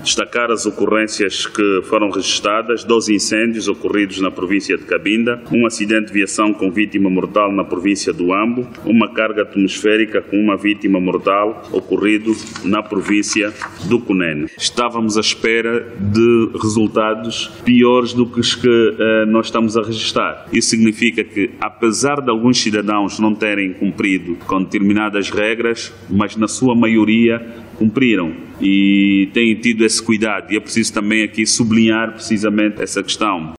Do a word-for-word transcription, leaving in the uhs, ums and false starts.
destacar as ocorrências que foram registradas, doze incêndios ocorridos na província de Cabinda, um acidente de viação com vítima mortal na província do Ambo, uma carga atmosférica com uma vítima mortal ocorrido na província do Cunene. Estávamos à espera de resultados piores do que os que uh, nós estamos a registrar. Isso significa que, apesar de alguns cidadãos não terem cumprido com determinadas regras, mas na sua maioria cumpriram e têm tido esse cuidado. E é preciso também aqui sublinhar precisamente essa questão.